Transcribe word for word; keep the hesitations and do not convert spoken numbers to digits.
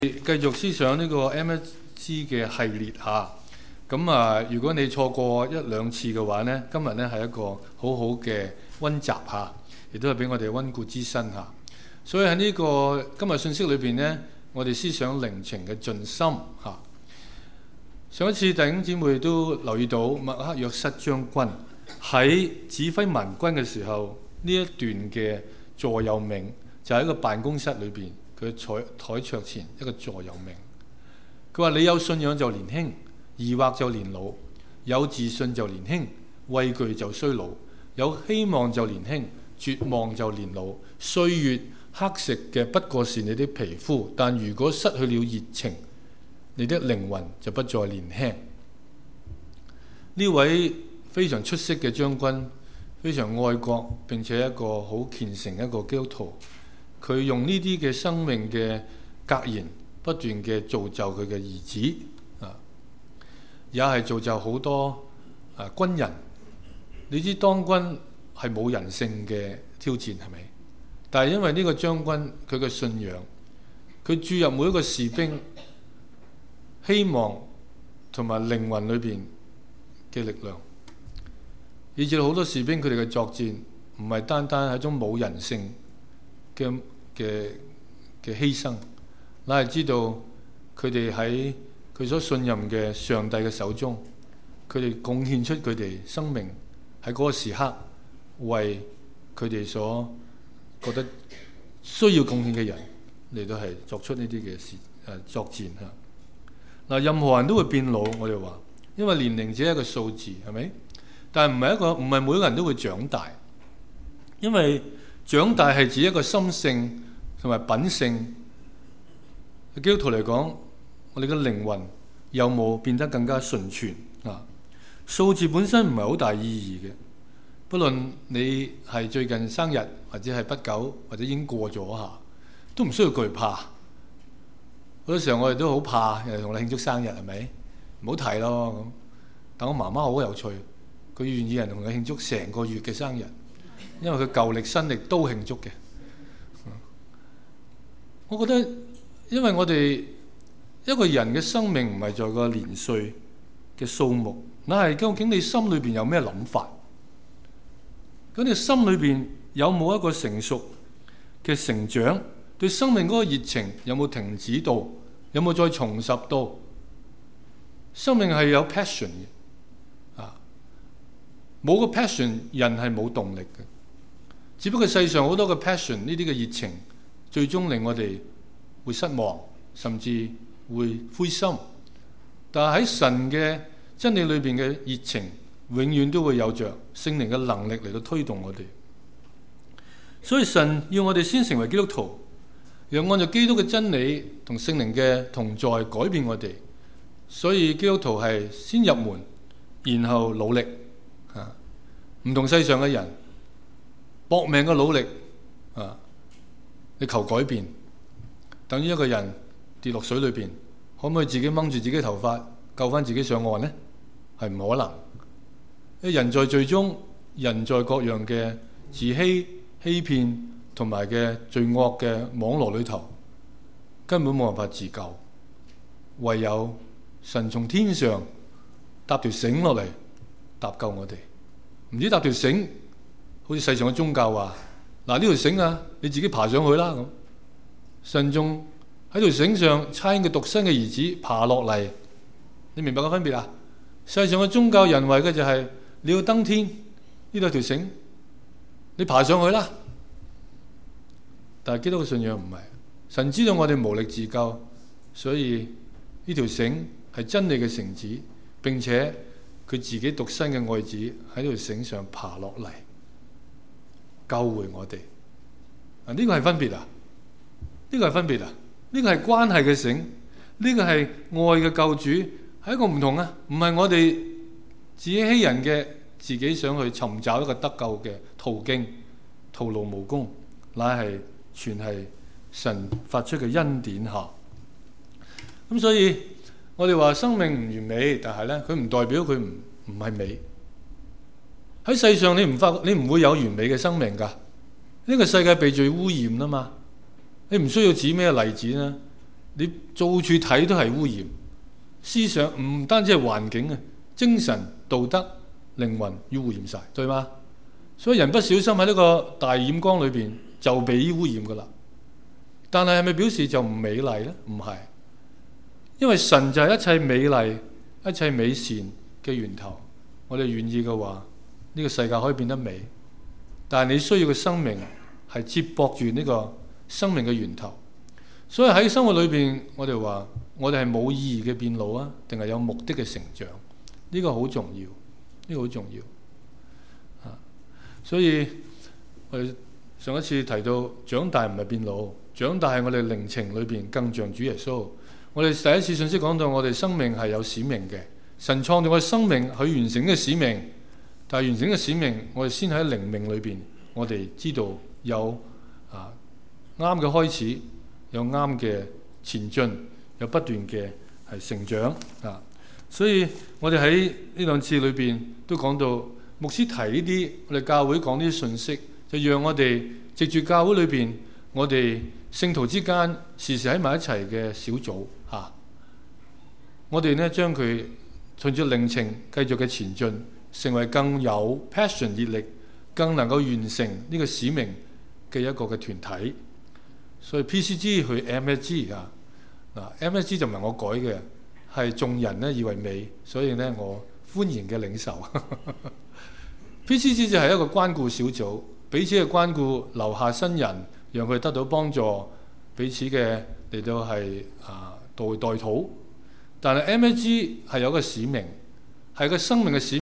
繼續思想呢個 M S G 嘅系列嚇，咁啊，如果你錯過一兩次嘅話呢，今日呢係一個好好嘅溫習嚇，亦都係俾我哋溫故知新嚇。所以喺呢個今日信息裏邊呢，我哋思想靈情嘅盡心嚇。上一次弟兄姊妹都留意到麥克約瑟將軍喺指揮民軍嘅時候，呢一段嘅座右銘就喺個辦公室裏邊。佢坐台桌前一個座右銘，佢話：你有信仰就年輕，疑惑就年老；有自信就年輕，畏懼就衰老；有希望就年輕，絕望就年老。歲月黑食嘅不過是你的皮膚，但如果失去了熱情，你的靈魂就不再年輕。呢位非常出色嘅將軍，非常愛國並且一個好虔誠一個基督徒。佢用呢啲嘅生命嘅格言，不斷嘅造就佢嘅兒子啊，也係造就好多啊軍人。你知當軍係冇人性嘅挑戰係咪？但係因為呢個將軍佢嘅信仰，佢注入每一個士兵希望同埋靈魂裏邊嘅力量，以至好多士兵佢哋嘅作戰唔係單單係一種冇人性嘅嘅嘅犧牲，乃係知道佢哋喺佢所信任嘅上帝嘅手中，佢哋貢獻出佢哋生命喺嗰個時刻，為佢哋所覺得需要貢獻嘅人嚟到係作出呢啲嘅事誒作戰嚇。嗱，任何人都會變老，我哋話，因為年齡只係一個數字，係咪？但係唔係一個唔係每個人都會長大，因為長大係指一個心性同埋品性。基督徒嚟講，我哋嘅靈魂有冇變得更加純全啊？數字本身唔係好大意義嘅，不論你係最近生日或者係不久或者已經過咗下，都唔需要懼怕。好多時候我哋都好怕人哋同你慶祝生日，係咪？唔好提咯咁。但我媽媽好有趣，佢願意人同佢慶祝成個月嘅生日。因為佢舊歷新歷都慶祝嘅，我覺得，因為我哋一個人嘅生命唔係在個年歲嘅數目，乃係究竟你心裏邊有咩諗法？咁你心裏邊有冇一個成熟嘅成長？對生命嗰個熱情有冇停止到？有冇再重拾到？生命係有 passion 嘅，啊，冇個 passion 人係冇動力嘅。只不過世上好多嘅 passion 呢啲嘅熱情，最終令我哋會失望，甚至會灰心。但係喺神嘅真理裏邊嘅熱情，永遠都會有着聖靈嘅能力嚟到推動我哋。所以神要我哋先成為基督徒，又按照基督嘅真理同聖靈嘅同在改變我哋。所以基督徒係先入門，然後努力啊，唔同世上嘅人。搏命嘅努力啊！你求改變，等於一個人跌落水裏邊，可唔可以自己掹住自己頭髮救翻自己上岸呢？係唔可能。因為人在罪中，人在各樣嘅自欺欺騙同埋嘅罪惡嘅網絡裏頭，根本冇辦法自救。唯有神從天上搭條繩落嚟搭救我哋，唔知搭條繩。好似世上嘅宗教話：嗱，呢條繩啊，你自己爬上去啦咁。神仲喺條繩上差遣佢獨生嘅兒子爬落嚟，你明白個分別啊？世上嘅宗教人為嘅就係、是、你要登天，呢度條繩，你爬上去啦。但係基督嘅信仰唔係，神知道我哋無力自救，所以呢條繩係真理嘅繩子，並且佢自己獨生嘅愛子喺條繩上爬落嚟。救回我哋啊！呢個係分別啊！呢個係分別啊！呢個係關係嘅繩，呢個係愛嘅救主，係一個唔同啊！唔係我哋自欺欺人嘅，自己想去尋找一個得救嘅途徑，徒勞無功，乃係全係神發出嘅恩典下。咁所以我哋話生命唔完美，但係咧，佢唔代表佢唔唔係美。喺世上你唔發，你唔會有完美嘅生命噶。呢個世界被罪污染啦嘛，你唔需要指咩例子啦。 你到處睇都係污染，思想唔單止係環境啊，精神、道德、靈魂要污染晒，對嗎？所以人不小心喺呢個大染缸裏邊就被污染噶啦。但係係咪表示就唔美麗呢？唔係，因為神就係一切美麗、一切美善嘅源頭。我哋願意嘅話，呢個世界可以變得美。但係你需要嘅生命係接駁住呢個生命嘅源頭。所以喺生活裏邊，我哋話我哋係冇意義嘅變老啊，定係有目的嘅成長？呢個好重要，呢個好重要啊！所以我哋上一次提到長大唔係變老，長大係我哋靈情裏邊更像主耶穌。我哋第一次信息講到，我哋生命係有使命嘅。神創造我哋生命去完成呢個使命，但係完成呢個使命，我哋先喺靈命裏邊，我哋知道有啊啱嘅開始，有啱嘅前進，有不斷嘅係成長啊。所以我哋喺呢兩次裏邊都講到，牧師提呢啲，我哋教會講呢啲信息，就讓我哋藉住教會裏邊，我哋聖徒之間時時喺埋一齊嘅小組嚇、啊，我哋呢將佢隨住靈情繼續嘅前進，成為更有 passion 熱力，更能夠完成呢個使命嘅一個嘅團體。所以 P C G 去 M S G 啊，嗱 M S G 就唔係我改嘅，係眾人呢以為美，所以呢我歡迎嘅領受。P C G 就係一個關顧小組，彼此嘅關顧，留下新人，讓佢得到幫助，彼此嘅嚟到係啊代代禱。但係 M S G 係有個使命，係個生命嘅使命。